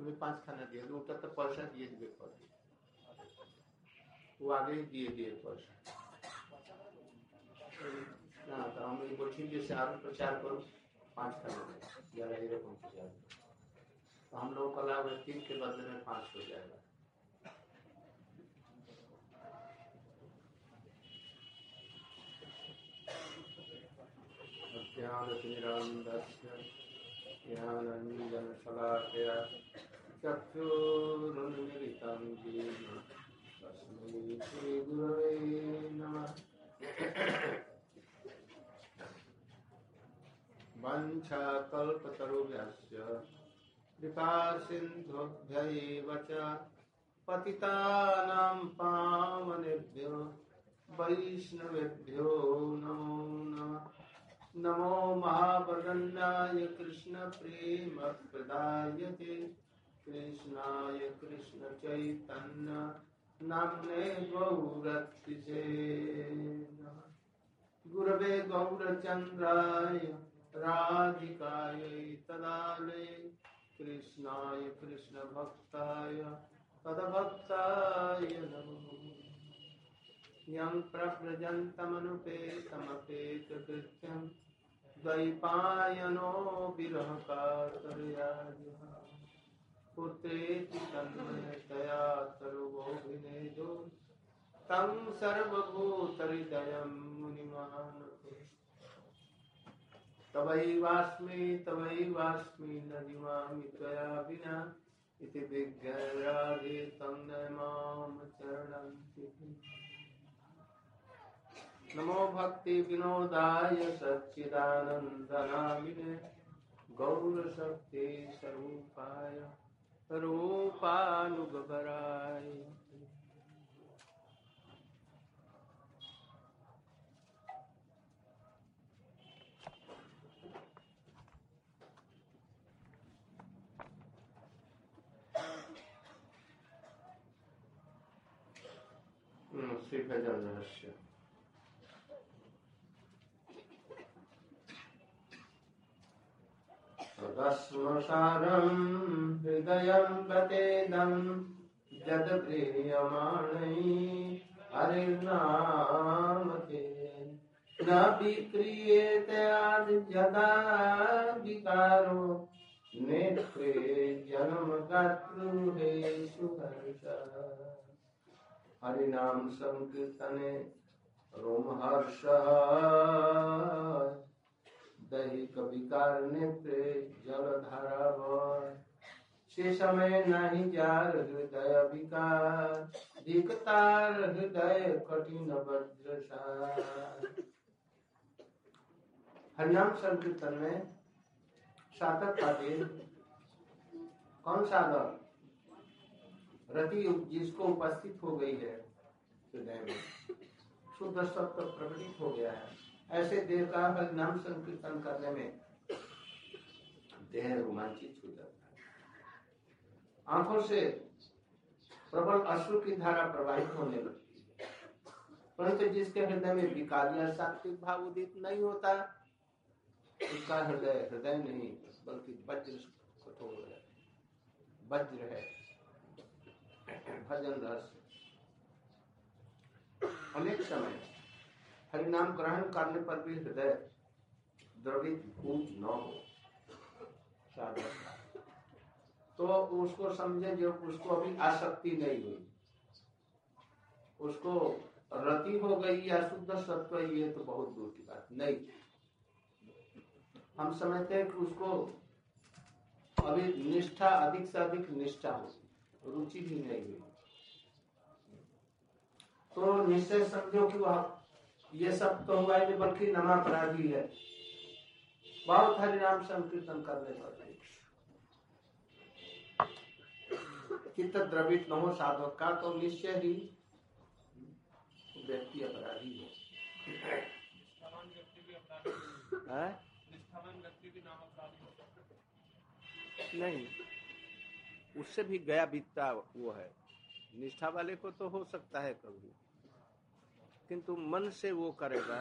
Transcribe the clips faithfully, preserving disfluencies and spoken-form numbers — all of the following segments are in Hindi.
तुम्हें पांच खाना दिए उठा तो पैसा दिए दिए पड़े वो आगे ही दिए दिए पैसा ना तो हम बोझी जैसे आरोप प्रचार करो पांच खाना ग्यारह ही रकम प्रचार तो हम लोग कला तीन के बदले में पांच हो जाएगा। ज्ञानञ्जनशलाकया चक्षुरुन्मिलितं येन तस्मै श्रीगुरवे नमः। वञ्चाकल्पतरुभ्यश्च कृपासिन्धुभ्यैव च पतितानां पावनेभ्यो वैष्णवेभ्यो नमो नमः। नमो महावदन्याय कृष्ण प्रेम प्रदायते कृष्णाय कृष्ण चैतन्य नाम्ने गौरक्षिते गुरवे गौरचन्द्राय राधिकायै तदालये कृष्णाय कृष्ण भक्ताय तदभक्ताय नमो यं प्रव्रजन्तमनुपेतमपेतकृत्यं द्वैपायनो विरहकातर्या पुत्रेति तन्मयतया तरुगोभिनेदो तं सर्वभूतहृदयं मुनिमानतोऽस्मि तवैवास्मि तवैवास्मि न जीवामि त्वया विना इति विज्ञाय राधे तं न मां चरणन्ति। नमो भक्ति विनोदाय सच्चिदानन्दनामिने गौरशक्ति स्वरूपाय रूपानुगबराय श्री भजन रहस्य। तदस्मसारं हृदयं गतेदं यद्प्रीयमाणै हरिर्नामते न विक्रियेते यदा विकारो नेत्रे जन्मगातृहेषु हर्षः। हरिनाम संकीर्तने रोमहर्षः दैहिक विकार नेत्रे जलधारा भय से समय नहीं जार हृदय विकार दिखतार हृदय कठिन वज्रसार। हरिनाम संकीर्तन में साधक का देह कौन साधक रति जिसको उपस्थित हो गई है हृदय में शुद्ध सत्व प्रकटित हो गया है ऐसे देह का हरिनाम संकीर्तन करने में देह रोमांचित हो जाता है। आंखों से प्रबल अश्रु की धारा प्रवाहित होने लगती है परंतु जिसके हृदय में विकार या सात्विक भाव उदित नहीं होता उसका हृदय हृदय नहीं बल्कि वज्र कठोर है वज्र है। भजन रस अनेक समय हरिनाम ग्रहण करने पर भी हृदय द्रवित कूच न हो तो उसको समझे जो उसको अभी आसक्ति नहीं हुई उसको रति हो गई या शुद्ध सत्व ये तो बहुत दूर की बात नहीं। हम समझते हैं कि उसको अभी निष्ठा अधिक से अधिक निष्ठा हो रुचि भी नहीं हुई तो निश्चय समझो कि वह ये सब तो हुआ ही बल्कि नमापराधी है। बहुत हरिनाम संकीर्तन करने पर चित्त द्रवित न हो साधक का तो निश्चय ही व्यक्ति अपराधी है। नहीं उससे भी गया बीतता वो है। निष्ठा वाले को तो हो सकता है कभी किंतु मन से वो करेगा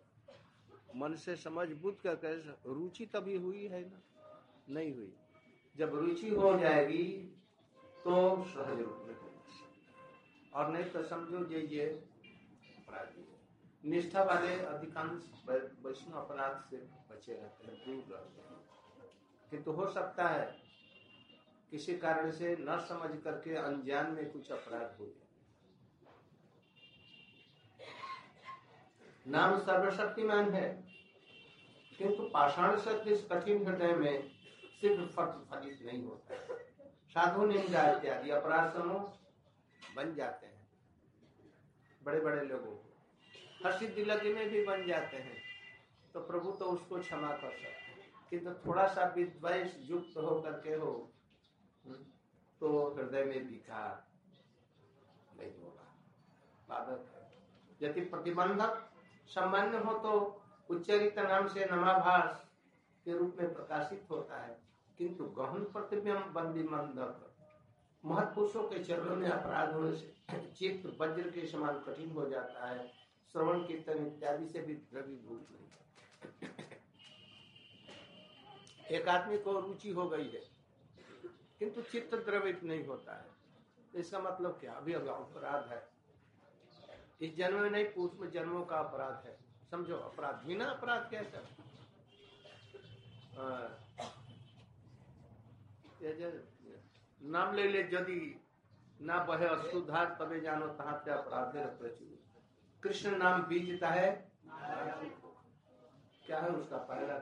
मन से समझ बुद्ध करके रुचि तभी हुई है ना नहीं हुई जब रुचि हो जाएगी तो सहज रूप में होगी, और नहीं तो समझो ये ये अपराधी है। निष्ठा वाले अधिकांश वैष्णव अपराध से बचे रहते हैं, दूर रहते हैं। किंतु हो सकता है किसी कारण से न समझ करके अनजान में कुछ अपराध हो जाए। नाम सर्वशक्तिमान है, किंतु पाषाण सदृश कठिन हृदय में शीघ्र फलित नहीं होता है। साधु निंदा इत्यादि अपराध समूह बन जाते हैं बड़े बड़े लोगों को, हंसी दिलगी में भी बन जाते हैं, तो प्रभु तो उसको क्षमा कर सकते हैं। किंतु थोड़ा सा विद्वेष युक्त होकर के हो तो हृदय में विकार नहीं होगा, बाधक है। यदि प्रतिबंधक सामान्य हो तो उच्चरित नाम से नमाभास के रूप में प्रकाशित होता है, किंतु गहन प्रतिबंधी बंधक महत्पुरुषों के चरणों में अपराध होने से चित्त वज्र के समान कठिन हो जाता है। श्रवण कीर्तन इत्यादि से भी द्रवीभूत नहीं। एक आदमी को रुचि हो गई है किंतु चित्त द्रवित नहीं होता है, तो इसका मतलब क्या? अभी अभी अपराध है, इस जन्म में नहीं पूर्व जन्मों का अपराध है। समझो अपराध बिना अपराध कैसा? नाम ले ले यदि ना बहे अश्रुधार तबे जानो तहाँ पे अपराध प्रचुर। कृष्ण नाम बीजता है, क्या है उसका पहला?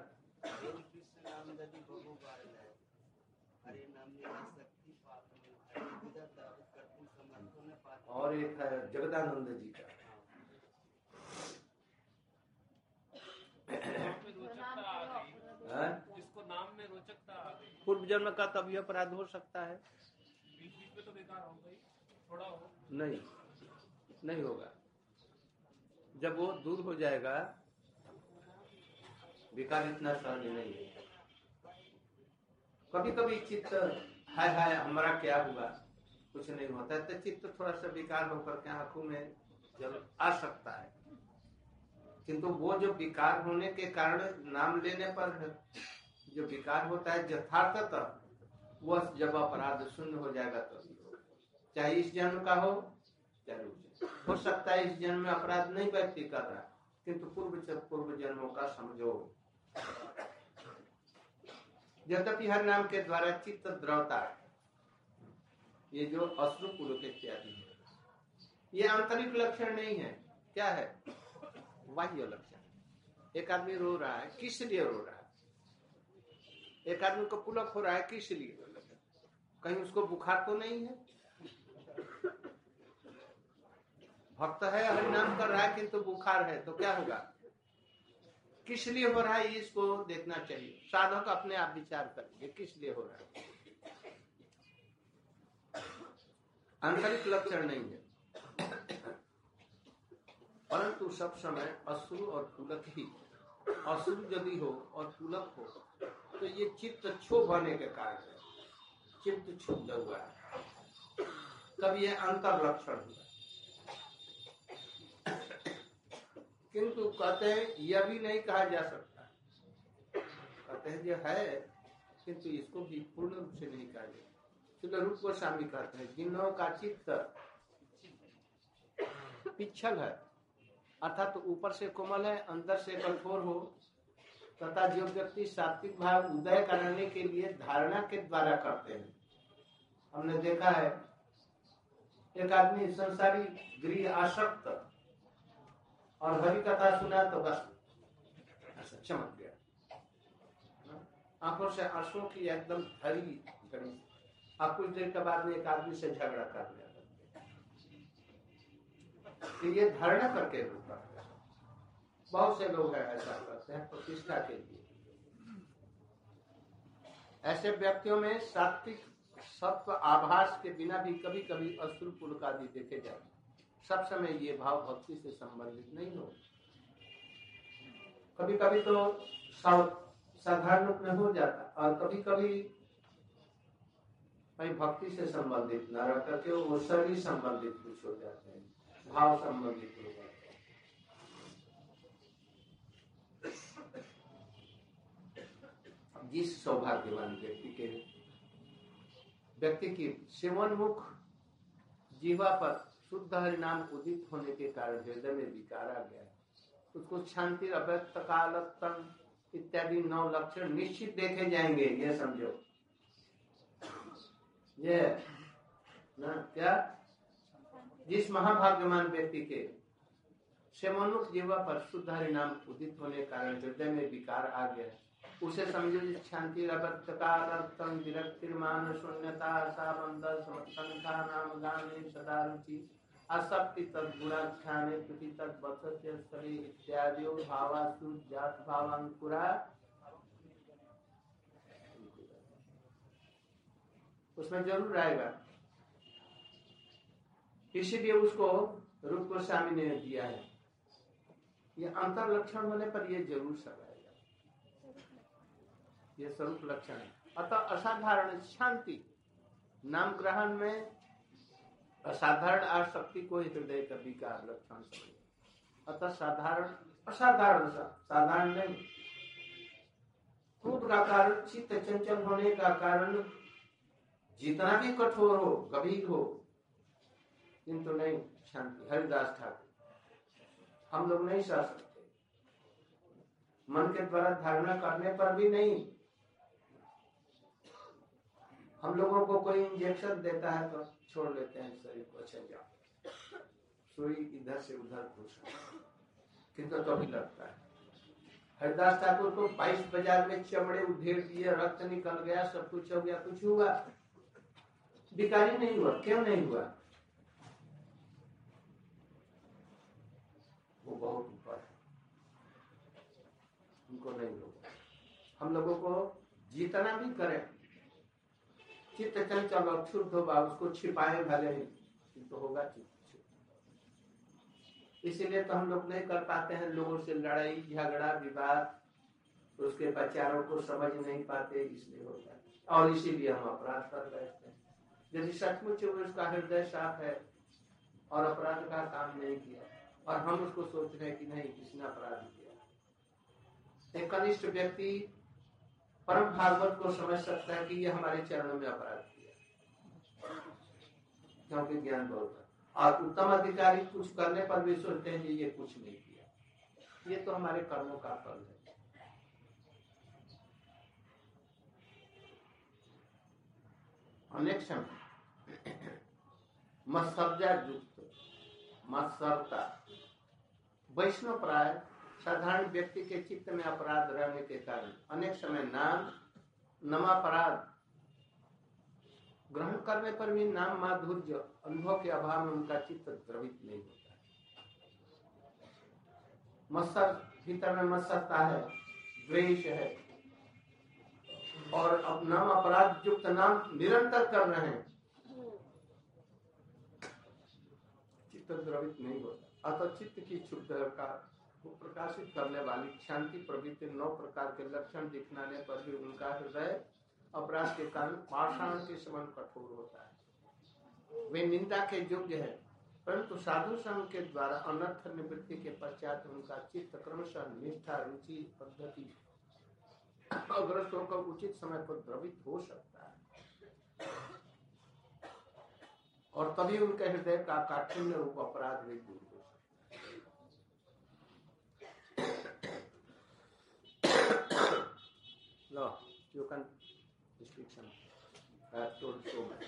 और एक है जगदानंद जी का। जिसको नाम में रोचकता आ गई, पूर्व जन्म का तभी अपराध हो सकता है। बीच बीच में तो बेकार हो गई, थोड़ा हो नहीं नहीं होगा। जब वो दूर हो जाएगा, विकार इतना सहज नहीं है। कभी कभी चित्त हाय हाय हमारा क्या हुआ, कुछ नहीं होता है, तो चित्त थोड़ा सा विकार होकर के आंखों में जल आ सकता है, किंतु वो जो विकार होने के कारण नाम लेने पर जो विकार होता है यथार्थतः वह जब अपराध शून्य हो जाएगा तो चाहे इस जन्म का हो चाहे हो सकता है इस जन्म में अपराध नहीं व्यक्ति कर रहा, किंतु पूर्व पूर्व जन्मों का समझो। यद्यपि हर नाम के द्वारा चित्त द्रवता, ये जो अश्रु पुलक इत्यादि है, ये आंतरिक लक्षण नहीं है। क्या है? बाह्य लक्षण। एक आदमी रो रहा है, किस लिए रो रहा है? एक आदमी को पुलक हो रहा है, किस लिए? कहीं उसको बुखार तो नहीं है? भक्त है, हरि नाम कर रहा है, किंतु बुखार है, तो क्या होगा? किस लिए हो रहा है इसको देखना चाहिए। साधक अपने आप विचार करेंगे किस लिए हो रहा है, आंतरिक लक्षण नहीं है। परंतु सब समय अश्रु और पुलक ही, अश्रु यदि हो और पुलक हो तो ये चित्त क्षोभ होने के कारण है, चित्त क्षुब्ध हुआ है, तब ये अंतर लक्षण हुआ। किंतु कहते हैं यह भी नहीं कहा जा सकता, कहते हैं जो है किंतु इसको भी पूर्ण रूप से नहीं कहा जाए। तो रूप गोस्वामी कहते हैं जिन्हों का चित्त पिछल है, अर्थात तो ऊपर से कोमल है अंदर से कठोर हो, तथा जो व्यक्ति सात्विक भाव उदय कराने के लिए धारणा के द्वारा करते हैं। हमने देखा है एक आदमी संसारी गृह आसक्त और हरि कथा सुना तो बस चमक गया, आंखों से आंसुओं की एकदम हरी घड़ी। आप कुछ देर के बाद में एक आदमी से झगड़ा कर लिया, तो ये धारणा करके रूप है। बहुत से लोग हैं ऐसा करते हैं प्रतिष्ठा के लिए। ऐसे व्यक्तियों में सात्विक सत्व आभास के बिना भी कभी कभी अश्रु पुलक आदि देखे जाते। सब समय ये भाव भक्ति से संबंधित नहीं हो, कभी कभी तो साधारण रूप में हो जाता, और कभी कभी भाई भक्ति से संबंधित न रह करके वो शरीर संबंधित कुछ हो जाते हैं, भाव संबंधित हो जाते हैं। जिस सौभाग्यवान व्यक्ति के व्यक्ति की सेवनमुख जीवा पर शुद्ध हरिनाम उदित होने के कारण हृदय में विकार आ गया, उसको शांति, अव्यक्त, कालत्तम इत्यादि नौ लक्षण निश्चित देखे जाएंगे। ये समझो, ये ना क्या, जिस महाभाग्यवान व्यक्ति के सेवनमुख जीवा पर शुद्ध हरिनाम उदित होने के कारण हृदय में विकार आ गया, उसे समझो जिस शांति, अव्यक्त, कालत्तम, विरक्तिर्मान, शून्यता, सामंदस, समत्संखा, नाम गाने, सदा रुचि, असक्ति, तद्गुणाख्याने, प्रति तद्वत्सस्य स्थले इत्यादियों भावासु जात भावांकुरा, उसमें जरूर आएगा। इसीलिए उसको रूप गोस्वामी ने दिया है, ये अंतर लक्षण होने पर ये जरूर सब आएगा, ये स्वरूप लक्षण है। अतः असाधारण शांति नाम ग्रहण में असाधारण आसक्ति को हृदय का विकार लक्षण समझे। अतः साधारण असाधारण, साधारण नहीं, क्रोध का कारण, चित्त चंचल होने का कारण जितना भी कठोर हो, गंभीर हो, किंतु नहीं शांति। हरिदास ठाकुर, हम लोग नहीं सह सकते, मन के द्वारा धारणा करने पर भी नहीं। हम लोगों को कोई इंजेक्शन देता है तो छोड़ लेते हैं शरीर को, अच्छा जाओ, सुई इधर से उधर घुस, किंतु तो भी लगता है। हरिदास ठाकुर को बाईस बाजार में चमड़े उधेड़ दिए, रक्त निकल गया, सब कुछ हो गया, कुछ हुआ, बिकारी नहीं हुआ। क्यों नहीं हुआ? वो बहुत ऊपर है, उनको नहीं होगा। हम लोगों को जितना भी करें, चित्त चंचल और क्षुब्ध होगा, उसको छिपाए भले ही, तो होगा चित्त। इसीलिए तो हम लोग नहीं कर पाते हैं, लोगों से लड़ाई झगड़ा विवाद, उसके बचारों को समझ नहीं पाते, इसलिए होता है। और इसीलिए हम अपराध कर बैठते हैं। यदि सचमुच उसका हृदय साफ है और अपराध का काम नहीं किया, और हम उसको सोच रहे हैं कि नहीं किसने अपराध किया, एक कनिष्ठ व्यक्ति परम भागवत को समझ सकता है कि ये हमारे चरणों में अपराध किया, क्योंकि ज्ञान बहुत है। और उत्तम अधिकारी कुछ करने पर भी सोचते हैं कि ये कुछ नहीं किया, ये तो हमारे कर्मों का फल है। अनेक समय मत्सर्जा युक्त, मत्सरता, वैष्णव प्राय साधारण व्यक्ति के चित्त में अपराध रहने के कारण अनेक समय नाम नमापराध ग्रहण करने पर भी नाम माधुर्य अनुभव के अभाव में उनका चित्त द्रवित नहीं होता। मत्सर भीतर में मत्सरता है, द्वेष है, और अब नाम अपराध युक्त नाम निरंतर कर रहे हैं, चित्त द्रवित नहीं होता। अतः चित्त की क्षुब्धता को प्रकाशित करने वाली शांति प्रवृत्ति नौ प्रकार के लक्षण दिखलाने पर भी उनका हृदय अपराध के कारण पाषाण के समान कठोर होता है। वे निंदा के योग्य है, परंतु साधु संघ के द्वारा अनर्थ निवृत्ति के पश्चात उनका चित्त क्रमशः निष्ठा, रुचि, पद्धति अग्रस्त होकर उचित समय पर द्रवित हो सकता है, और तभी उनके हृदय का काठिन्य रूप अपराध भी दूर हो सकता है। लो, you can speak some uh, told so much.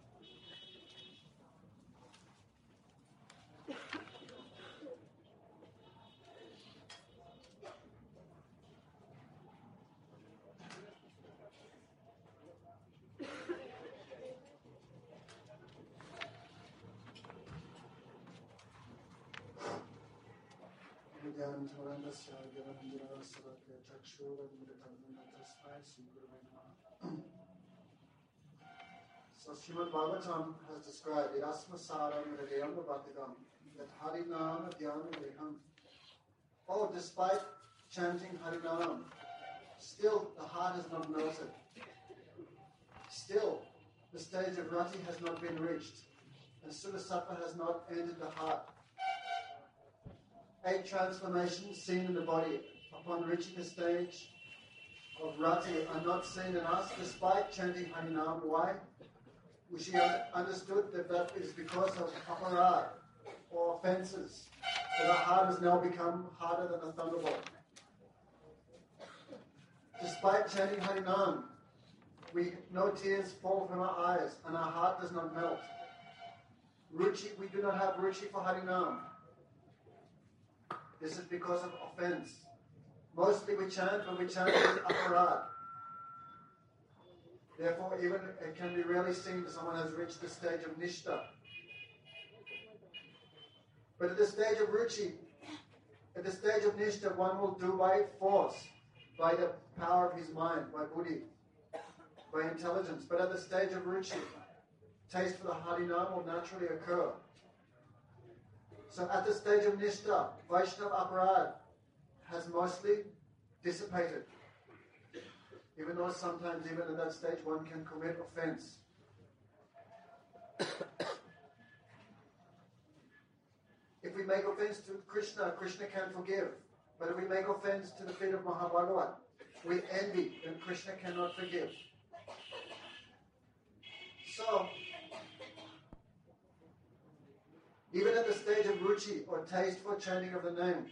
So Srimad Bhagavatam has described Irasma Saram Hridayam Bhakidam, that Harinam Dhyana Viham. Oh, despite chanting Harinam, still the heart has not melted. Still, the stage of Rati has not been reached, and Sulasattva has not entered the heart. Eight transformations seen in the body upon reaching the stage of Rati are not seen in us despite chanting Harinam. Why? Rishi understood that that is because of aparad or offences, that our heart has now become harder than a thunderbolt. Despite chanting Harinam, we no tears fall from our eyes and our heart does not melt. Ruchi, we do not have ruchi for Harinam. This is because of offense. Mostly we chant, but we chant with aparad. Therefore, even it can be rarely seen that someone has reached the stage of nishta. But at the stage of ruchi, at the stage of nishta, one will do by force, by the power of his mind, by buddhi, by intelligence. But at the stage of ruchi, taste for the Harinam will naturally occur. So at the stage of nishta, Vaishnava aparad has mostly dissipated. Even though sometimes even at that stage one can commit offense. If we make offense to Krishna, Krishna can forgive. But if we make offense to the feet of Mahabhagavat, we envy, then Krishna cannot forgive. So, even at the stage of ruchi or taste for chanting of the name,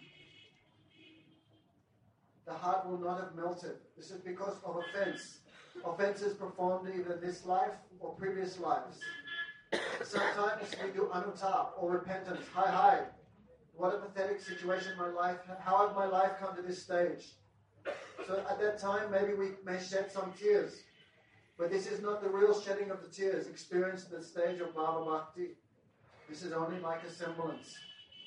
the heart will not have melted. This is because of offense. Offenses performed either this life or previous lives. Sometimes we do anutap or repentance. Hi, hi. What a pathetic situation my life. How have my life come to this stage? So at that time, maybe we may shed some tears. But this is not the real shedding of the tears experienced at the stage of Bhava Bhakti. This is only like a semblance.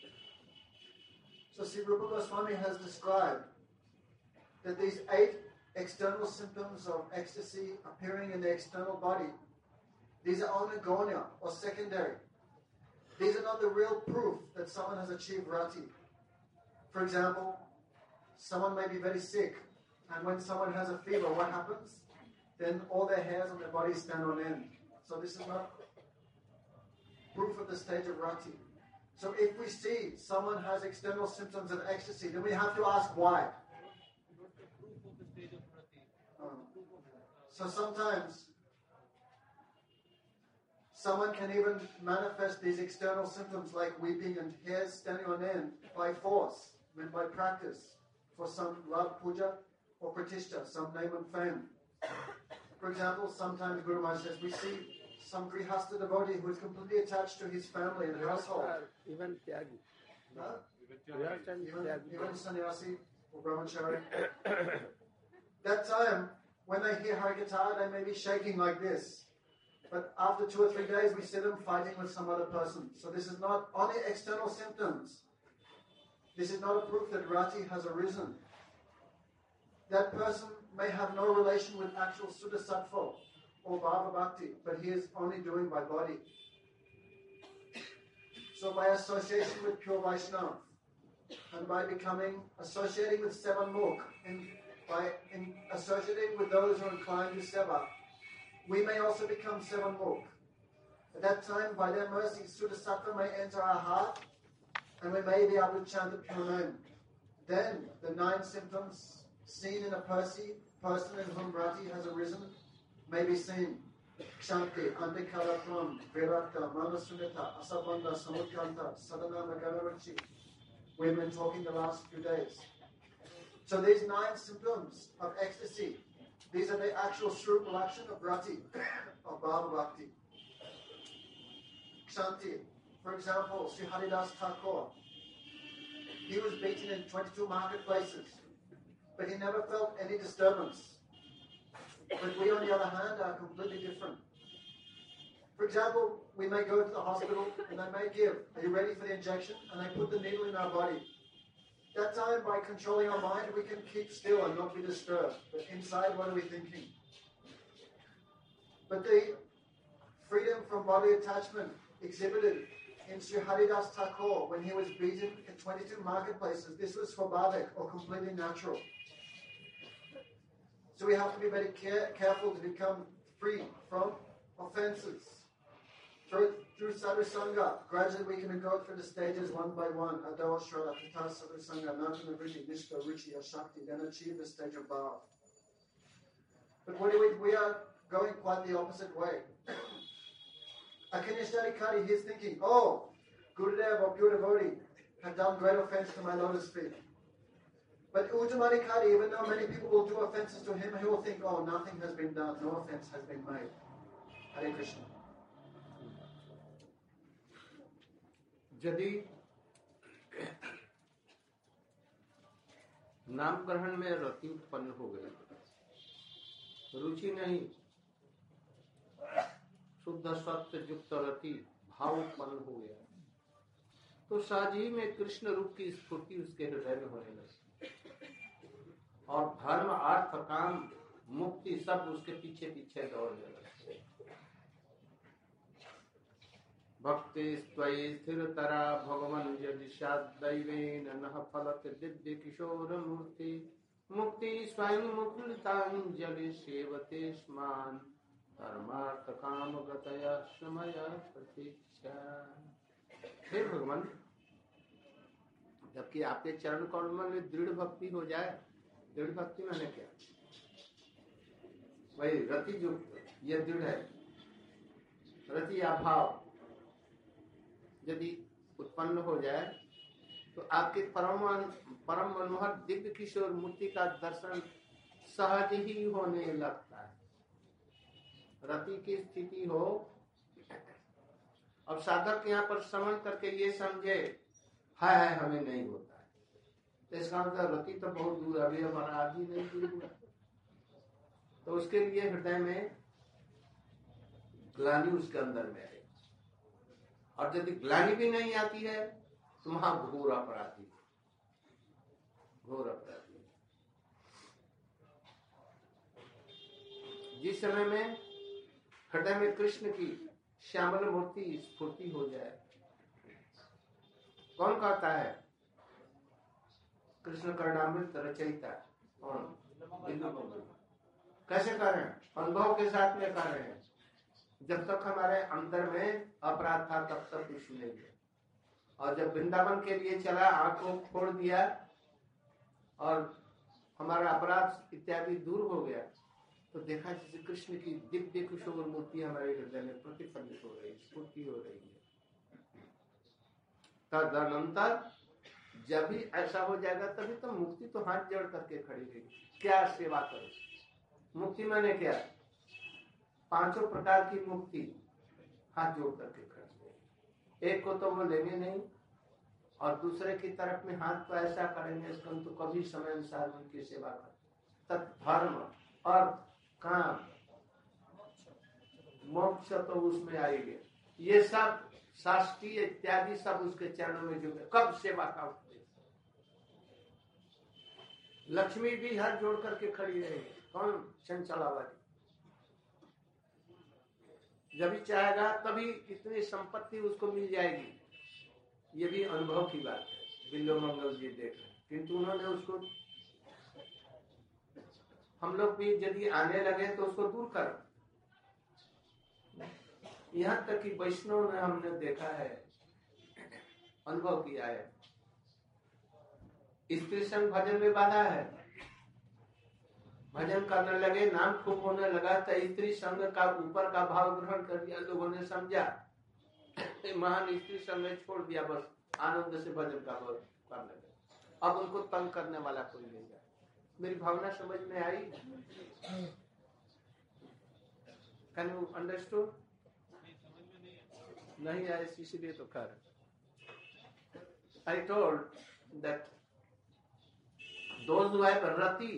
So Sri Rupa Goswami has described that these eight external symptoms of ecstasy appearing in the external body, these are only gonya or secondary. These are not the real proof that someone has achieved rati. For example, someone may be very sick, and when someone has a fever, what happens? Then all their hairs on their body stand on end. So this is not proof of the stage of rati. So if we see someone has external symptoms of ecstasy, then we have to ask why. Um, so sometimes someone can even manifest these external symptoms like weeping and hairs standing on end by force, I mean by practice, for some love puja or pratishtha, some name and fame. For example, sometimes Guru Maharaj says, we see some grihastha devotee who is completely attached to his family and household. Even Tyagi. Huh? Even, Even, even sannyasi or brahmachari. That time, when they hear Harikatha, they may be shaking like this. But after two or three days, we see them fighting with some other person. So this is not only external symptoms. This is not a proof that rati has arisen. That person may have no relation with actual Suddha Sattva or Bhava Bhakti, but he is only doing by body. So by association with pure Vaishnava, and by becoming, associating with Sevan Mukh, and by in associating with those who are inclined to Seva, we may also become Sevan Mukh. At that time, by their mercy, Suddha Sattva may enter our heart, and we may be able to chant the pure name. Then, the nine symptoms seen in a Percy, person in whom rati has arisen may be seen. Kshanti, Antikalatvam, Virakta, Manasunita, Asabandha, Samutkanta, Sadhana, Maganaruchi. We've been talking the last few days. So these nine symptoms of ecstasy, these are the actual Srupa Lakshan of rati, of Bhava Bhakti. Kshanti, for example, Sri Haridas Thakur, he was beaten in twenty-two marketplaces, but he never felt any disturbance. But we, on the other hand, are completely different. For example, we may go to the hospital and they may give, are you ready for the injection? And they put the needle in our body. That time, by controlling our mind, we can keep still and not be disturbed. But inside, what are we thinking? But the freedom from body attachment exhibited in Sri Haridas Thakur when he was beaten in twenty-two marketplaces, this was swabhavik, or completely natural. So we have to be very care, careful to become free from offenses. Through, through sadhu sangha, gradually we can go through the stages one by one. Adava shrada, tata sadhu sangha, natana vritti, nishta, ruchi, ashakti, then achieve the stage of bhav. But what do we, we are going quite the opposite way. A Kanishadikari, he's thinking, oh, Gurudev or pure devotee have done great offense to my lotus feet. But Uttamadikari, even though many people will do offenses to him, he will think, oh, nothing has been done, no offense has been made. Hare Krishna. यदि नाम ग्रहण में रति उत्पन्न हो गई, रुचि नहीं, शुद्ध सत्य युक्त रति भाव उत्पन्न हो गया, तो सहज ही में कृष्ण रूप की स्फूर्ति उसके हृदय में होने लगी और धर्म अर्थ काम मुक्ति सब उसके पीछे पीछे दौड़ने लगे। भक्ति स्वयं स्थिरतरा भगवान यदि सदैवेन नः फलते दिव्य किशोर मूर्ति मुक्ति स्वयं मुकुलितांजलि सेवते स्मान धर्मार्थ काम गतया समया प्रतीक्षा। हे भगवान, जबकि आपके चरण कमल में दृढ़ भक्ति हो जाए, दृढ़ भक्ति मैंने क्या, वही रति जो ये दृढ़ है, रति अभाव यदि उत्पन्न हो जाए तो आपके परम परम मनोहर दिव्य किशोर मूर्ति का दर्शन सहज ही होने लगता है। रति की स्थिति हो, अब साधक यहाँ पर समझ करके ये समझे है, है हमें नहीं होता है, तो इसका मतलब रति तो बहुत दूर, अभी हमारा आदि नहीं दूर हुआ, तो उसके लिए हृदय में ग्लानि उसके अंदर में है। और यदि ग्लानि भी नहीं आती है तो वहां घोर अपराधी, घोर अपराधी। जिस समय में हृदय में कृष्ण की श्यामल मूर्ति स्फूर्ति हो जाए, कौन कहता है? कृष्ण कर्णामृत रचयिता कौन? बिंदु बंधु। कैसे कर रहे हैं? अनुभव के साथ में कर रहे हैं। जब तक हमारे अंदर में अपराध था तब तक कुछ नहीं है, और जब वृंदावन के लिए चला, आंख को खोल दिया और हमारा अपराध इत्यादि दूर हो गया, तो देखा जैसे कृष्ण की दिव्य किशोर मूर्ति हमारे हृदय में प्रतिफलित हो रही, स्फूर्ति हो रही है। तदनंतर जब भी ऐसा हो जाएगा तभी तो मुक्ति तो हाथ जोड़ करके खड़ी रही, क्या सेवा करो। मुक्ति माने क्या? पांचों प्रकार की मुक्ति हाथ जोड़ करके खड़ी। एक को तो वो लेंगे नहीं और दूसरे की तरफ में हाथ तो ऐसा करेंगे इसको तो कभी समय अनुसार उनकी सेवा कर। तत्धर्म और काम मोक्ष तो उसमें आएंगे, ये सब शास्त्रीय इत्यादि सब उसके चरणों में जुड़े। कब सेवा का उपदेश? लक्ष्मी भी हाथ जोड़ करके खड़ी रहेगी। कौन? चंचलावादी। जब भी चाहेगा तभी इतनी संपत्ति उसको मिल जाएगी। ये भी अनुभव की बात है। बिल्लो मंगल जी देख रहे, किंतु उन्होंने उसको, हम लोग भी यदि आने लगे तो उसको दूर कर। यहाँ तक कि वैष्णव में हमने देखा है, अनुभव किया है, स्त्री संग भजन में बाधा है। भजन करने लगे, नाम खूब होने लगा तो स्त्री संग का ऊपर का भाव ग्रहण कर दिया। लोगों ने समझा महान स्त्री संग छोड़ दिया, बस आनंद से भजन का भाव करने लगे। अब उनको तंग करने वाला कोई नहीं है। मेरी भावना समझ में आई? Can you understood? नहीं आए इसलिए तो कर। I told that those who have रति,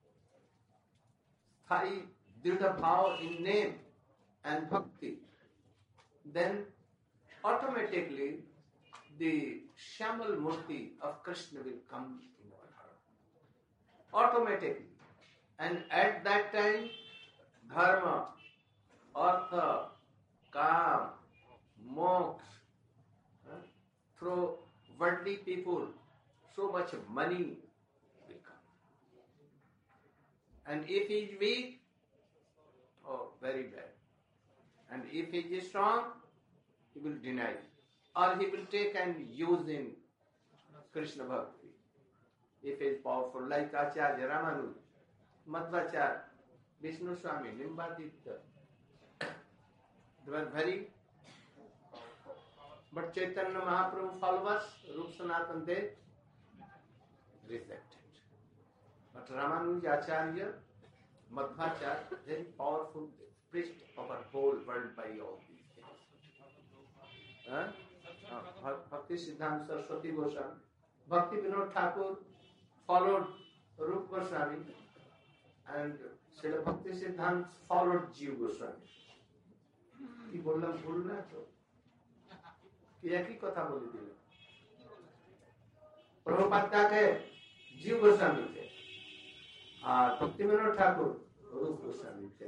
स्थायी दृढ़ भाव in name and bhakti, then automatically the Shyamal Murti of Krishna will come in our heart. Automatically. And at that time, dharma, artha, kam, moksha, huh? through worldly people, so much money will come. And if he is weak, oh, very bad. And if he is strong, he will deny, or he will take and use in Krishna Bhakti. If he is powerful, like Acharya Ramanuja, But Chaitanya Mahaprabhu followers, Rup Sanatan, they rejected. But Ramanujacharya, Madhvacharya, very powerful priest of our whole world by all these things. Huh? Uh, Bhakti Siddhanta Saraswati Goswami, Bhakti Vinod Thakur followed Rup Goswami, and Srila Bhakti Siddhanta followed Jiva Goswami. কি বললাম ভুল না তো? কি একই কথা বলে দিলাম। প্রভুপাদ কে জীব গোস্বামী थे और भक्ति विनोद ठाकुर रूप गोस्वामी थे।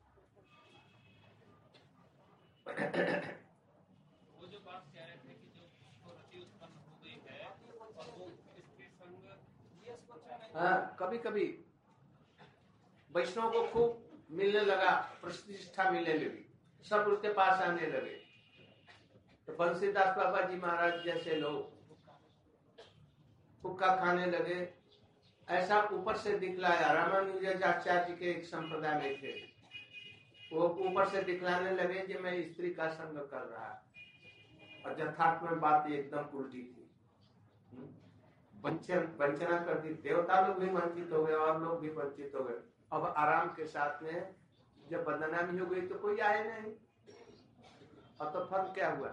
वो जो बात कह रहे थे कि जो रति उत्पन्न हो गई है और वो स्त्री संग, हाँ, कभी कभी वैष्णव को खूब मिलने लगा, प्रतिष्ठा मिलने लगी, सब उसके पास आने लगे। तो बंसीदास बाबा जी महाराज जैसे लोग हुक्का खाने लगे, ऐसा ऊपर से दिखलाया। रामानुजाचार्य जी के एक संप्रदाय में थे, वो ऊपर से दिखलाने लगे कि मैं स्त्री का संग कर रहा, और यथार्थ में बात एकदम उल्टी थी। वंचना कर दी, देवता लोग भी वंचित हो गए और लोग भी वंचित हो गए। अब आराम के साथ में जब बदनामी हो गई तो कोई आए नहीं, और तो फर्क क्या हुआ?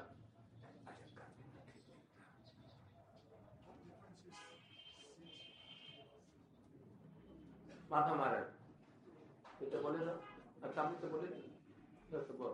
माता महाराज तो बोले ना, अच्छा तो बोले तो बोल।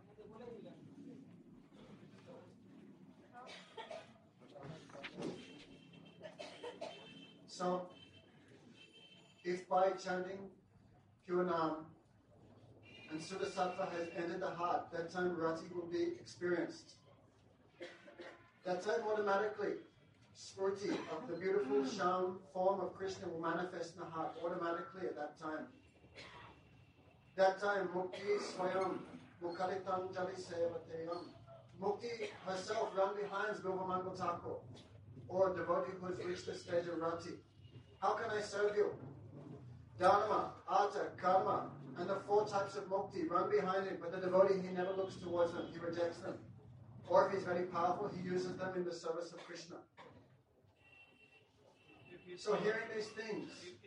So, if by chanting pure Nam and Sudasattva has entered the heart, that time Rati will be experienced. That time automatically Spurti of the beautiful Sham form of Krishna will manifest in the heart automatically at that time. That time Mukti Swayam Mukalitam Jali Sevatayam. Mukti herself run behind Bilvamangal Thakur, or a devotee who has reached the stage of Rati. How can I serve you? Dharma, Artha, Karma, and the four types of Mukti run behind him, but the devotee, he never looks towards them, he rejects them. Or if he's very powerful, he uses them in the service of Krishna. So hearing these things,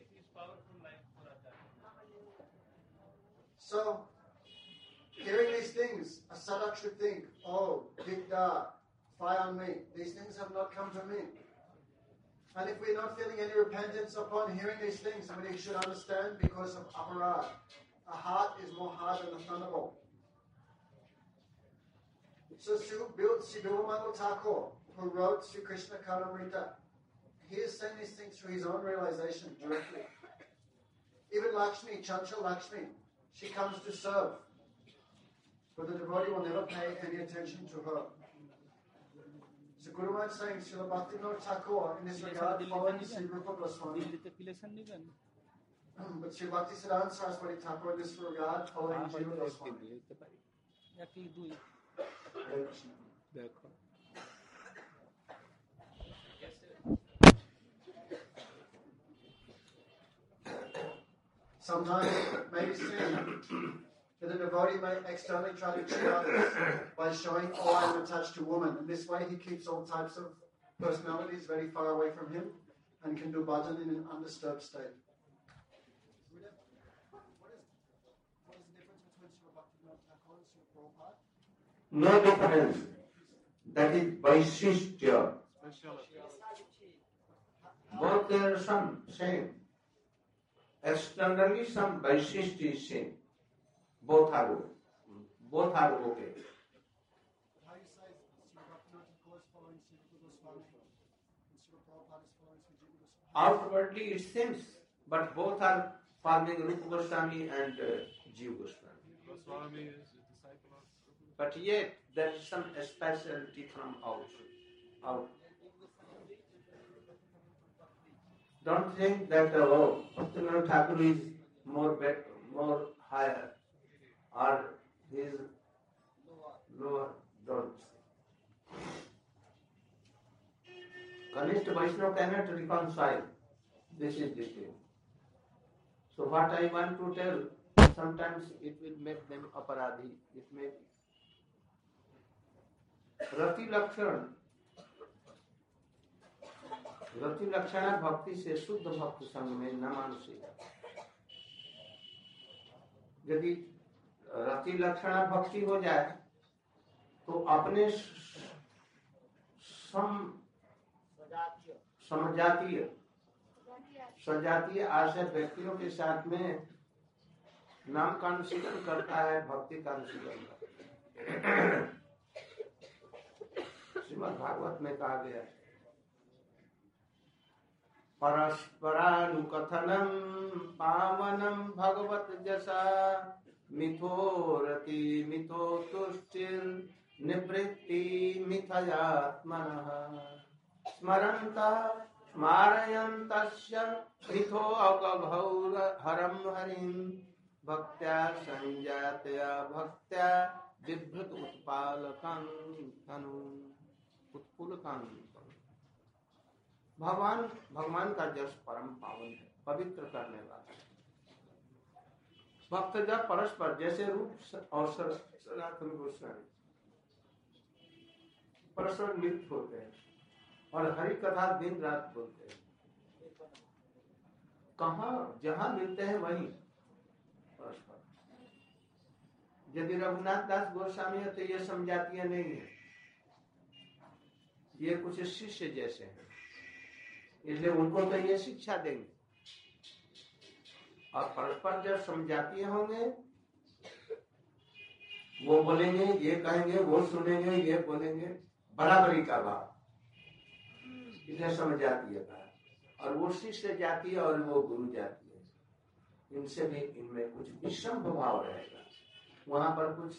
so hearing these things, a sadhak should think, oh, Vidya, fire on me. These things have not come to me. And if we're not feeling any repentance upon hearing these things, somebody should understand because of aparad. A heart is more hard than a thunderbolt. So Sri Bilvamangal Thakur, who wrote Sri Krishna Karnamrita, he is saying these things through his own realization directly. Even Lakshmi, Chanchal Lakshmi, she comes to serve, but the devotee will never pay any attention to her. So Guru Maharaj saying, Srila Bhaktivinoda Thakur in this regard following Sri Rupa Goswami. But Sri Bhaktisiddhanta Saraswati Thakur in this regard following Sri Rupa Goswami. Sometimes it may be seen that the devotee may externally try to cheat others by showing, oh, I am attached to woman. And this way he keeps all types of personalities very far away from him and can do bhajan in an undisturbed state. What is, what is the difference between Srila Bhaktivinoda Thakur and Srila Prabhupada? No difference. That is Vaishistya. Both they are some same. Externally some Vaishistya is same. Both are good. Both are okay. How you say Srila Bhaktivinoda Thakur is following Sri Rupa Goswami and Srila Prabhupada is following Sri Jiva Goswami? Outwardly it seems, but both are following Rupa Goswami and uh, Jiva Goswami. Goswami is a disciple of Rupa. But yet there is some specialty from out. out. Don't think that uh, oh, Bhaktivinoda Thakur is more better, more higher, or he is lower. Don't. Kanishta Vaishnava cannot reconcile. This is the thing. So what I want to tell, sometimes it will make them aparadhi. It may be. रति लक्षण रति लक्षण भक्ति से शुद्ध भक्ति संग में न मानुषिक। यदि रति लक्षण भक्ति हो जाए तो अपने सम समजातीय सजातीय आश्रय व्यक्तियों के साथ में नाम का अनुशीलन करता है, भक्ति का अनुशीलन करता है। श्रीमद् भागवत में कहा गया परस्परानुकथनम पावनम भगवत जसा मिथो रति मिथो तुष्टिर निवृत्ति मिथयात्मनः स्मरन्ता स्मारयन्तस्य मिथो अगघौर हरम हरिं भक्त्या संजातया भक्त्या बिभ्रत उत्पालकं तनु उत्पुलकं। भगवान भगवान का जस परम पावन है, पवित्र करने वाला। भक्त जब परस्पर जैसे रूप और सनातन गोस्वामी परस्पर मिलित होते हैं और हरि कथा दिन रात बोलते हैं। कहाँ जहां मिलते हैं वहीं परस्पर। यदि रघुनाथ दास गोस्वामी है तो ये समझातियां नहीं है, ये कुछ शिष्य जैसे हैं, इसलिए उनको तो ये शिक्षा देंगे। और परस्पर जब समझाती होंगे, वो बोलेंगे, ये कहेंगे, वो सुनेंगे, ये बोलेंगे, बराबरी का भाव, इन्हें समझाती है। और वो शिष्य जाती है और वो गुरु जाती है, इनसे भी इनमें कुछ विषम भाव रहेगा, वहां पर कुछ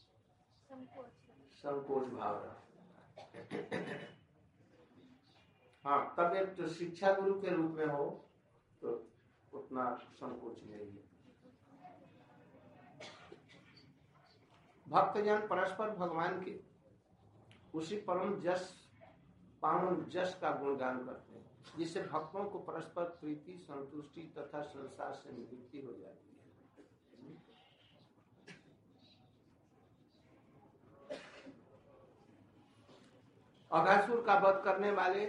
संकोच भाव रहेगा। हाँ, तब एक तो शिक्षा गुरु के रूप में हो तो उतना संकोच नहीं है। भक्तजन परस्पर भगवान के उसी परम जस पावन जस का गुणगान करते हैं, जिससे भक्तों को परस्पर प्रीति संतुष्टि तथा संसार से निवृत्ति हो जाती है। अघासुर का वध करने वाले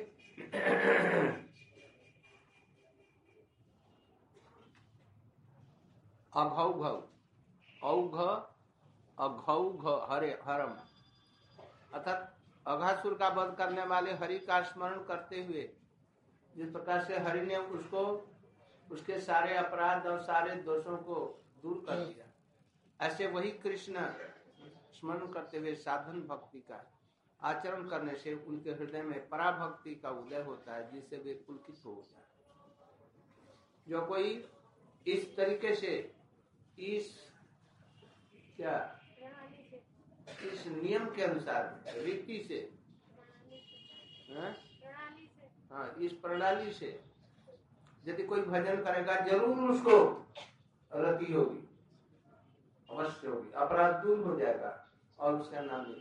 अघौघ औघ अघौघ हरे हरम अर्थात अघासुर का वध करने वाले हरि का स्मरण करते हुए जिस प्रकार से हरि ने उसको उसके सारे अपराध और सारे दोषों को दूर कर दिया, ऐसे वही कृष्ण स्मरण करते हुए साधन भक्ति का आचरण करने से उनके हृदय में पराभक्ति का उदय होता है, जिससे वे पुलकित हो जाते हैं। जो कोई इस तरीके से इस क्या इस नियम के अनुसार रीति से हाँ हाँ इस प्रणाली से यदि कोई भजन करेगा, जरूर उसको रति होगी, अवश्य होगी, अपराध दूर हो जाएगा और उसका नाम नहीं।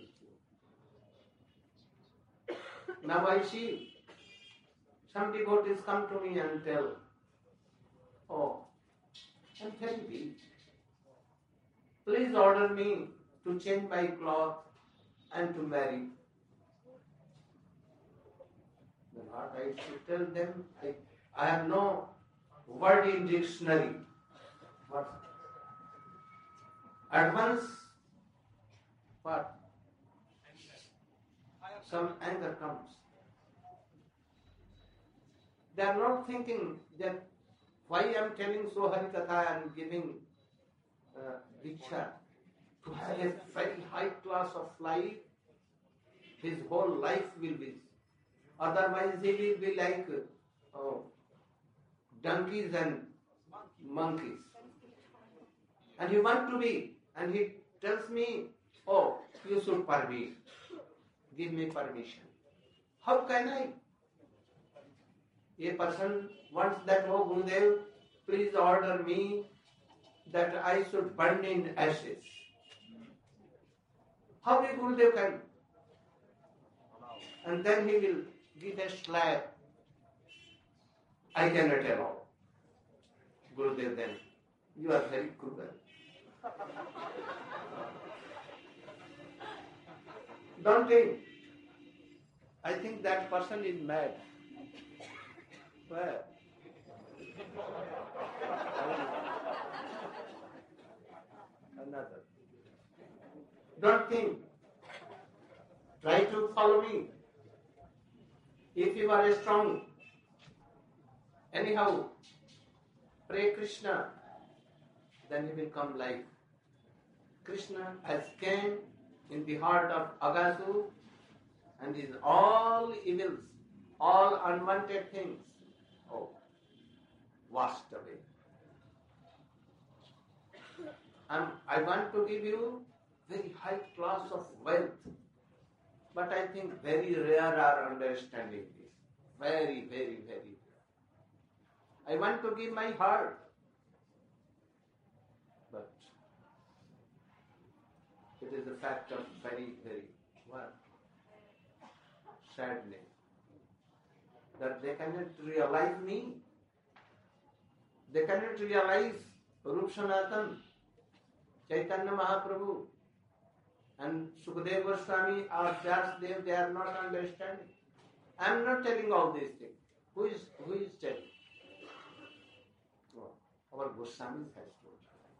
Now I see some devotees come to me and tell, oh, I'm very weak. Please order me to change my cloth and to marry. Then what I should tell them, I, I have no word in dictionary. What? At once, what? Some anger comes. They are not thinking that why I am telling so Hari Katha and giving uh, Diksha to have a very high class of life. His whole life will be. Otherwise he will be like uh, donkeys and monkeys. And he wants to be. And he tells me, oh, you should permit. Give me permission. How can I? A person wants that, oh Gurudev, please order me that I should burn in ashes. How a Gurudev can? And then he will give a slap. I cannot allow. Gurudev then, you are very cruel. Don't think. I think that person is mad. Where? Another. Don't think. Try to follow me. If you are strong, anyhow, pray Krishna, then he will come life. Krishna has came in the heart of Aghasur and is all evils, all unwanted things, oh, washed away. And I want to give you very high class of wealth, but I think very rare are understanding this. Very, very, very rare. I want to give my heart, but it is a fact of very, very what? Sadness. That they cannot realize me. They cannot realize Rup Sanatan, Chaitanya Mahaprabhu, and Sukadeva Goswami or Vyasdev, they are not understanding. I am not telling all these things. Who is who is telling? Oh, our Goswami has told.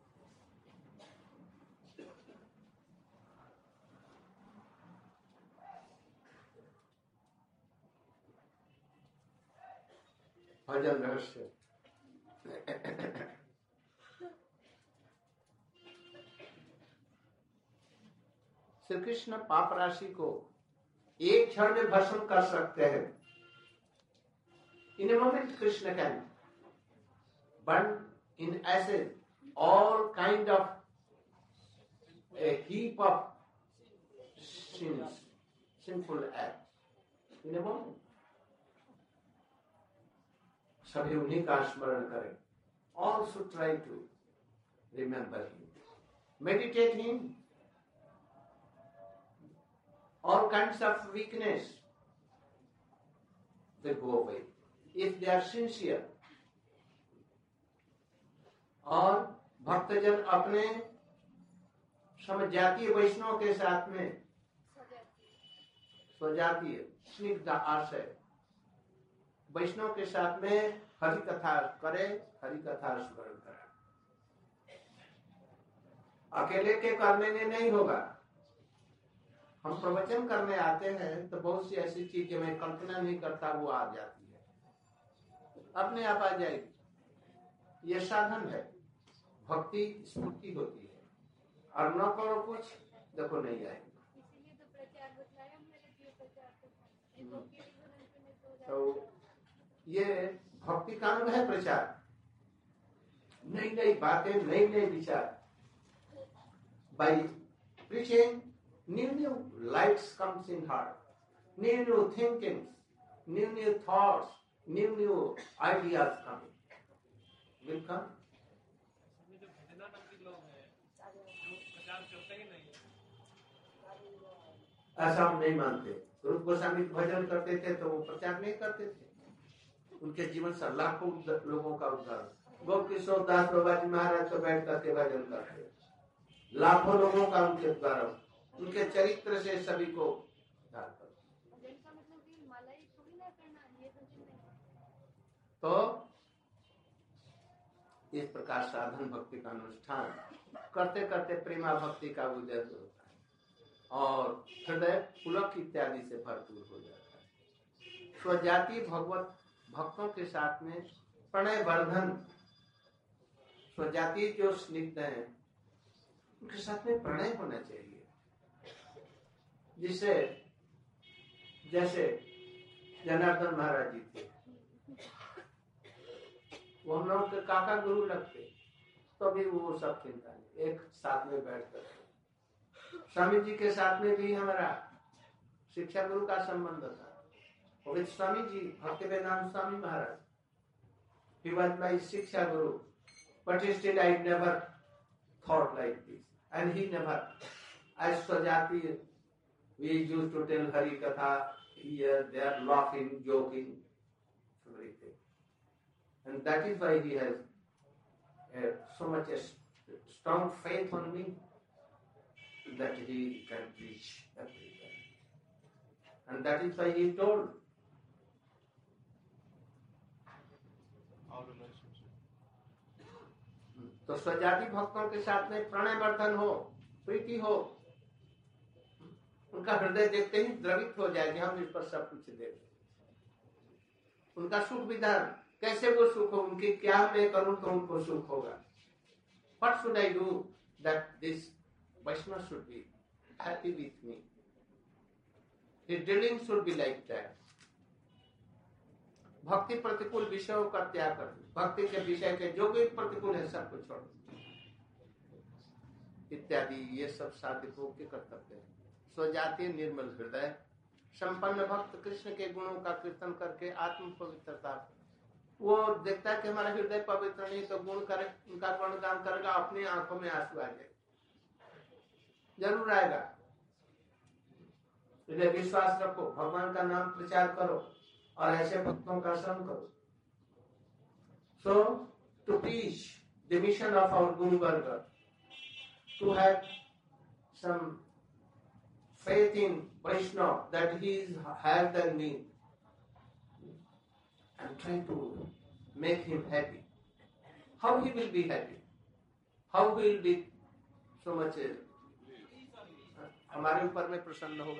Bhajan Rahasya. Shri Krishna पाप राशि को एक क्षण में भस्म कर सकते हैं. In a moment, Krishna can burn in acid all kind of a heap of sins, sinful acts. In a moment. सभी उन्हीं का स्मरण करें. All should try to remember him. Meditate him. All kinds of weakness, they go away if they are sincere. और भक्तजन अपने समजातीय वैष्णव के साथ में स्वजातीय स्निग्ध आशय वैष्णव के साथ में हरि कथा करे, हरि कथा स्मरण करे. अकेले के करने में नहीं होगा. हम प्रवचन करने आते हैं तो बहुत सी ऐसी चीजें मैं कल्पना नहीं करता वो आ जाती है, अपने आप आ जाएगी. ये साधन है, भक्ति स्फूर्ति होती है. और न करो कुछ, देखो नहीं आएगी. तो ये भक्ति कानून है प्रचार. नई नई बातें, नई नई विचार. By preaching new new lights comes in heart, new new thinkings, new new thoughts, new new ideas coming. Will come. जो भजनानंदी लोग हैं, जो प्रचार करते ही नहीं. ऐसा हम नहीं मानते. रूप गोस्वामी भजन करते थे तो वो प्रचार नहीं करते थे. उनके जीवन से लाखों लोगों का उद्धार. गोप किशोर दास बाबा जी महाराज तो बैठ करके भजन करते, लाखों लोगों का उनके द्वारा, उनके चरित्र से सभी को उद्धार कर. तो इस प्रकार साधन भक्ति का अनुष्ठान करते करते प्रेमा भक्ति का उदय होता है और हृदय पुलक इत्यादि से भरपूर हो जाता है. स्वजाति भगवत भक्तों के साथ में प्रणय वर्धन, स्वजाति जो स्निग्ध है उनके साथ में प्रणय होना चाहिए, जिससे जैसे जनार्दन महाराज जी थे, वो हम लोग के काका गुरु लगते, तो भी वो सब चिंता नहीं, एक साथ में बैठ कर. स्वामी जी के साथ में भी हमारा शिक्षा गुरु का संबंध था. विद स्वामी जी, भक्ति वेदांत Swami Maharaj, he was my शिक्षा गुरु, but still I never thought like this, and he never. As स्वजाति, we used to tell Hari Katha here, there, laughing, joking, everything. And that is why he has uh, so much a strong faith on me that he can preach everywhere. And that is why he told. तो स्वजाति भक्तों के साथ में प्रणय वर्धन हो, प्रीति हो, उनका हृदय देखते ही द्रवित हो जाए कि हम इस पर सब कुछ दे। उनका सुख विधान कैसे वो सुख हो, उनकी क्या मैं करूं तो उनको सुख होगा। What should I do that this Vaishnava should be happy with me? His dealing should be like that. भक्ति प्रतिकूल विषयों का त्याग कर, भक्ति के विषय के जो भी प्रतिकूल है सबको छोड़ इत्यादि, ये सब साधकों के कर्तव्य है। स्वजातीय निर्मल हृदय संपन्न भक्त कृष्ण के गुणों का कीर्तन करके आत्म पवित्रता, वो देखता है कि हमारा हृदय पवित्र नहीं तो गुण करे, उनका गुणगान करेगा, अपनी आंखों में आंसू आ जाए, जरूर आएगा। इसलिए विश्वास रखो, भगवान का नाम प्रचार करो और ऐसे भक्तों का संग करो। So to teach the mission of our Guru Varga, to have some faith in Vaishnava that he is higher than me, and try to make him happy. How he will be happy? How he will be so much? uh, हमारे ऊपर में प्रसन्न होगा।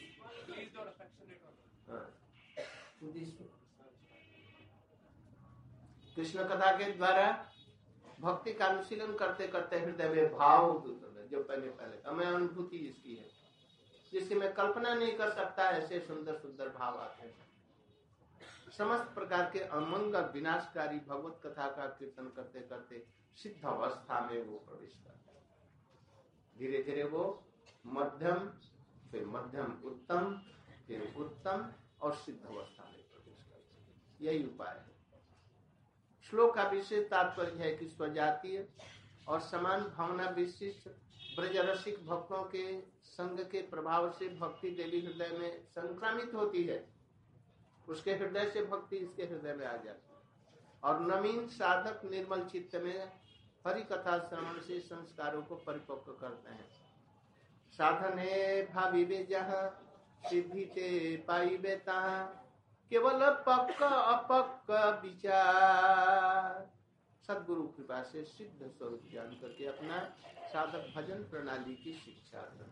कृष्ण कथा के द्वारा भक्ति का अनुशीलन करते करते हृदय में भाव जो पहले पहले हमें अनुभूति इसकी है, जिसकी मैं कल्पना नहीं कर सकता, ऐसे सुंदर सुंदर भाव आते हैं। समस्त प्रकार के अमंगल विनाशकारी भगवत कथा का कीर्तन करते करते सिद्ध अवस्था में वो प्रवेश करता है। धीरे धीरे वो मध्यम, फिर मध्यम उत्तम, फिर उत्तम और सिद्ध अवस्था में प्रवेश करते। यही उपाय है। श्लोक का विशेष तात्पर्य है कि स्वजातीय और समान भावना विशिष्ट ब्रजरसिक भक्तों के संग के प्रभाव से भक्ति देवी हृदय में संक्रमित होती है। उसके हृदय से भक्ति इसके हृदय में आ जाती है और नवीन साधक निर्मल चित्त में हरि कथा श्रवण से संस्कारों को परिपक्व करते हैं। साधने भाविवे जहाँ सिद्धि ते पाइबे तहाँ केवल पक्का अपक्का विचार। सदगुरु कृपा से सिद्ध स्वरूप जान करके अपना साधक भजन प्रणाली की शिक्षा दें।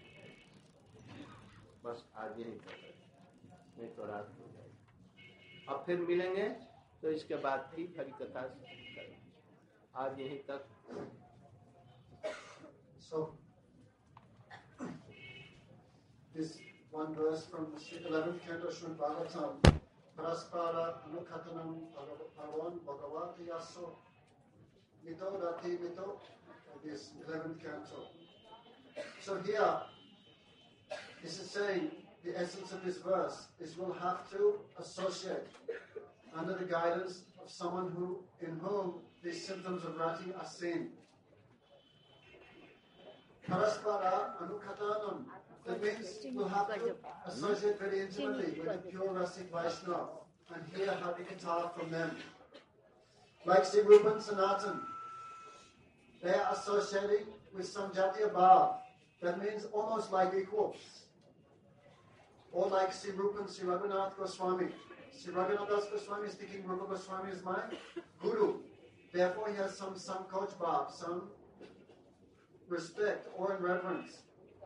बस आज यही कर रहे, नहीं तो रात हो जाएगी। अब फिर मिलेंगे तो इसके बाद फिर हरि कथा करेंगे। आज यहीं तक। So, this one verse from the eleventh canto of Srimad Bhagavatam, Paraspara Anukhatanam Bhagavan Bhagavati Yaso Mito Rati Mito, this eleventh canto. So here, this is saying, the essence of this verse is we'll have to associate under the guidance of someone who, in whom these symptoms of rati are seen. Paraspara Anukhatanam. That means we'll have to associate very intimately with the pure Rasik Vaishnava and hear Hari Katha from them. Like Sri Rupa and Sanatan, they are associating with some Jatiya Bhav. That means almost like equals. Or like Sri Rupa and Sri Raghunath Goswami. Sri Raghunath Goswami is thinking Rupa Goswami is my Guru. Therefore he has some Sankoch Bhav, some respect or in reverence.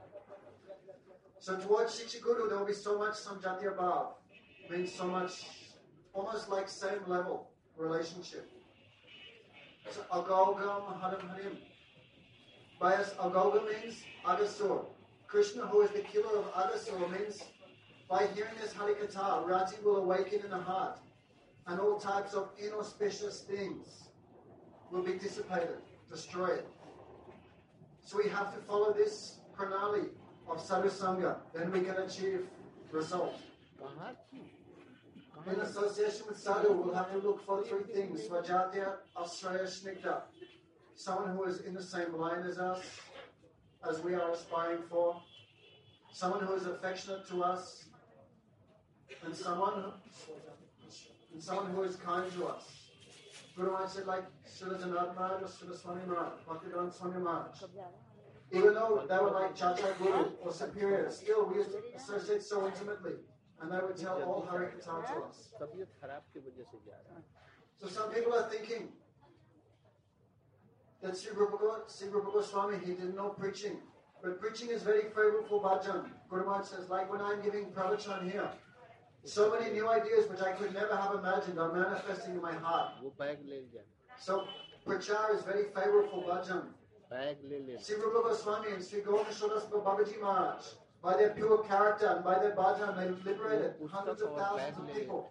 So towards Shiksha Guru, there will be so much Samjatiya Bhav, means so much, almost like same level relationship. So Agaugam Harim Harim. Bias Agauga means Agasur. Krishna, who is the killer of Agasur, means by hearing this Harikatha, Rati will awaken in the heart, and all types of inauspicious things will be dissipated, destroyed. So we have to follow this pranali of sadhu sangha, then we can achieve result. In association with sadhu, we'll have to look for three things: Svajatya, Asraya, Snigdha. Someone who is in the same line as us, as we are aspiring for. Someone who is affectionate to us, and someone, and someone who is kind to us. Guru Maharaj said, like Srila Janat Maharaj or Srila Swami Maharaj, Bhaktivedanta Swami Maharaj. Even though they were like Chacha Guru or superiors, still we used to associate so intimately. And they would tell all Harikatha to us. तबीयत खराब की वजह से जा रहा है. So some people are thinking that Sri Rupa Go- Sri Rupa Goswami, he didn't know preaching. But preaching is very favorable for bhajan. Guru Maharaj says, like when I'm giving pravachan here, so many new ideas which I could never have imagined are manifesting in my heart. वो बैग ले जाए. So prachar is very favorable for bhajan. Bag ले ले. Sri Rupa Goswami and Sri Govindadas Babaji Maharaj, by their pure character and by their bhajan, they liberated hundreds of thousands of people.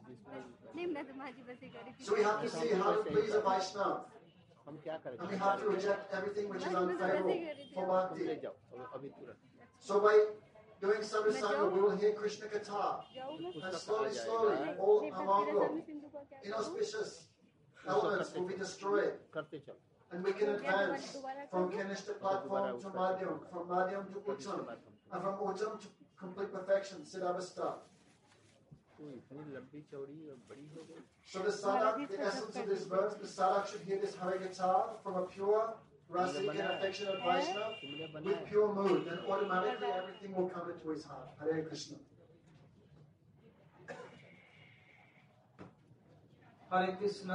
So we have to see how to please a Vaishnava. हम क्या करें? And we have to reject everything which is unfavorable for ले bhakti. जाओ अभी तुरंत. So by doing sadhusanga, we will hear Krishna Katha. And slowly, slowly, all amangal, inauspicious elements will be destroyed. करते चलो. And we can advance from Kanishta platform to Madhyam, from Madhyam to Uttam, and from Uttam to complete perfection, Siddhavastha. तो इतनी लंबी चौड़ी और बड़ी हो गई. So the sadhak, the essence of this verse, the sadhak should hear this Harikatha from a pure, rasic and affectionate Vaishnava with pure mood, and automatically everything will come into his heart. Hare Krishna. Hare Krishna.